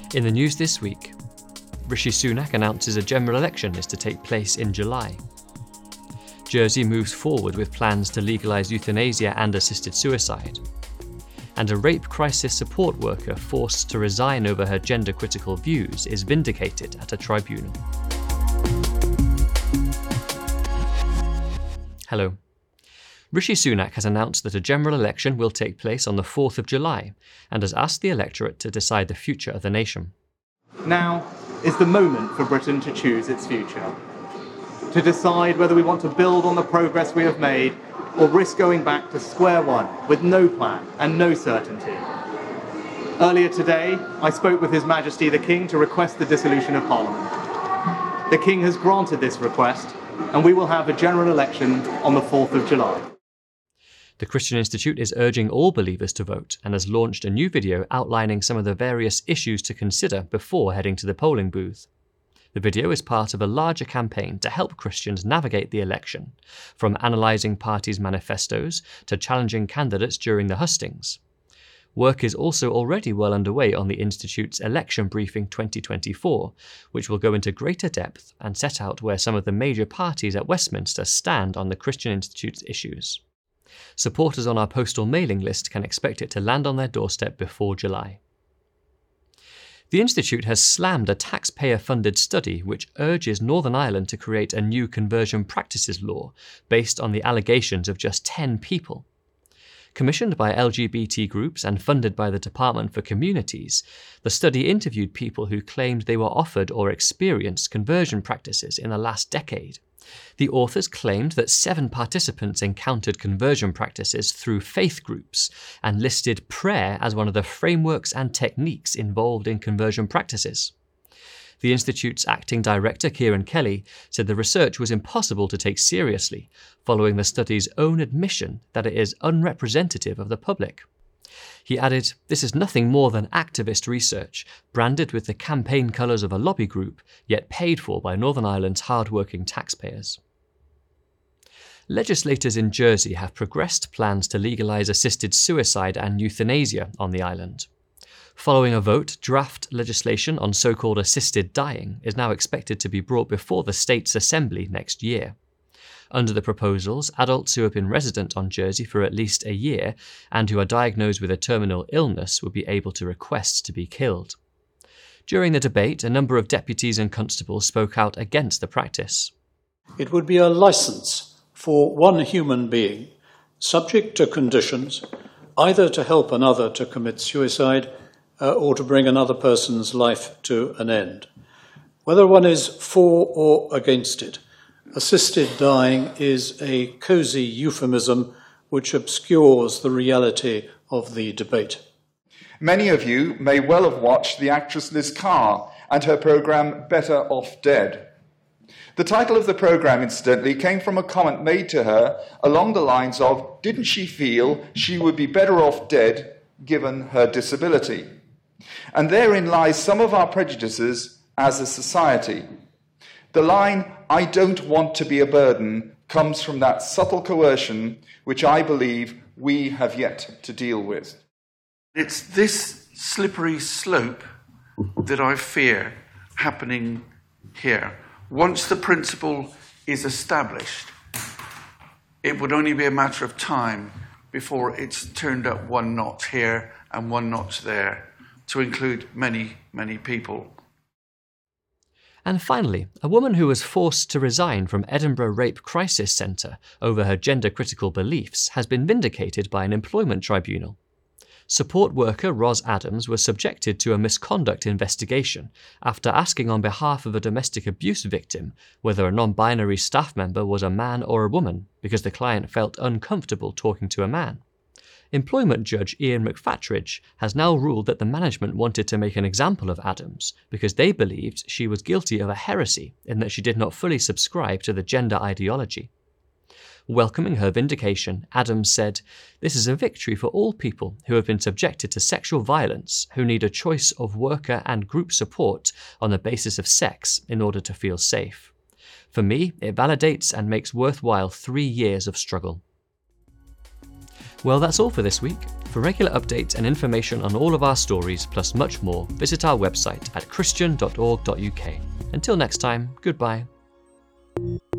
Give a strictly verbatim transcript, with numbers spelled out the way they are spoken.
In the news this week, Rishi Sunak announces a general election is to take place in July. Jersey moves forward with plans to legalise euthanasia and assisted suicide. And a rape crisis support worker forced to resign over her gender-critical views is vindicated at a tribunal. Hello. Rishi Sunak has announced that a general election will take place on the fourth of July and has asked the electorate to decide the future of the nation. Now is the moment for Britain to choose its future, to decide whether we want to build on the progress we have made or risk going back to square one with no plan and no certainty. Earlier today, I spoke with His Majesty the King to request the dissolution of Parliament. The King has granted this request, and we will have a general election on the fourth of July. The Christian Institute is urging all believers to vote and has launched a new video outlining some of the various issues to consider before heading to the polling booth. The video is part of a larger campaign to help Christians navigate the election, from analysing parties' manifestos to challenging candidates during the hustings. Work is also already well underway on the Institute's Election Briefing twenty twenty-four, which will go into greater depth and set out where some of the major parties at Westminster stand on the Christian Institute's issues. Supporters on our postal mailing list can expect it to land on their doorstep before July. The Institute has slammed a taxpayer-funded study which urges Northern Ireland to create a new conversion practices law based on the allegations of just ten people. Commissioned by L G B T groups and funded by the Department for Communities, the study interviewed people who claimed they were offered or experienced conversion practices in the last decade. The authors claimed that seven participants encountered conversion practices through faith groups and listed prayer as one of the frameworks and techniques involved in conversion practices. The Institute's acting director, Kieran Kelly, said the research was impossible to take seriously, following the study's own admission that it is unrepresentative of the public. He added, "This is nothing more than activist research, branded with the campaign colours of a lobby group, yet paid for by Northern Ireland's hard-working taxpayers." Legislators in Jersey have progressed plans to legalise assisted suicide and euthanasia on the island. Following a vote, draft legislation on so-called assisted dying is now expected to be brought before the state's assembly next year. Under the proposals, adults who have been resident on Jersey for at least a year and who are diagnosed with a terminal illness would be able to request to be killed. During the debate, a number of deputies and constables spoke out against the practice. It would be a licence for one human being, subject to conditions, either to help another to commit suicide uh, or to bring another person's life to an end. Whether one is for or against it, assisted dying is a cosy euphemism which obscures the reality of the debate. Many of you may well have watched the actress Liz Carr and her programme Better Off Dead. The title of the programme, incidentally, came from a comment made to her along the lines of, didn't she feel she would be better off dead given her disability? And therein lies some of our prejudices as a society. The line, "I don't want to be a burden," comes from that subtle coercion which I believe we have yet to deal with. It's this slippery slope that I fear happening here. Once the principle is established, it would only be a matter of time before it's turned up one notch here and one notch there to include many, many people. And finally, a woman who was forced to resign from Edinburgh Rape Crisis Centre over her gender-critical beliefs has been vindicated by an employment tribunal. Support worker Ros Adams was subjected to a misconduct investigation after asking on behalf of a domestic abuse victim whether a non-binary staff member was a man or a woman because the client felt uncomfortable talking to a man. Employment judge Ian McFatridge has now ruled that the management wanted to make an example of Adams because they believed she was guilty of a heresy in that she did not fully subscribe to the gender ideology. Welcoming her vindication, Adams said, "This is a victory for all people who have been subjected to sexual violence, who need a choice of worker and group support on the basis of sex in order to feel safe. For me, it validates and makes worthwhile three years of struggle." Well, that's all for this week. For regular updates and information on all of our stories, plus much more, visit our website at christian dot org dot U K. Until next time, goodbye.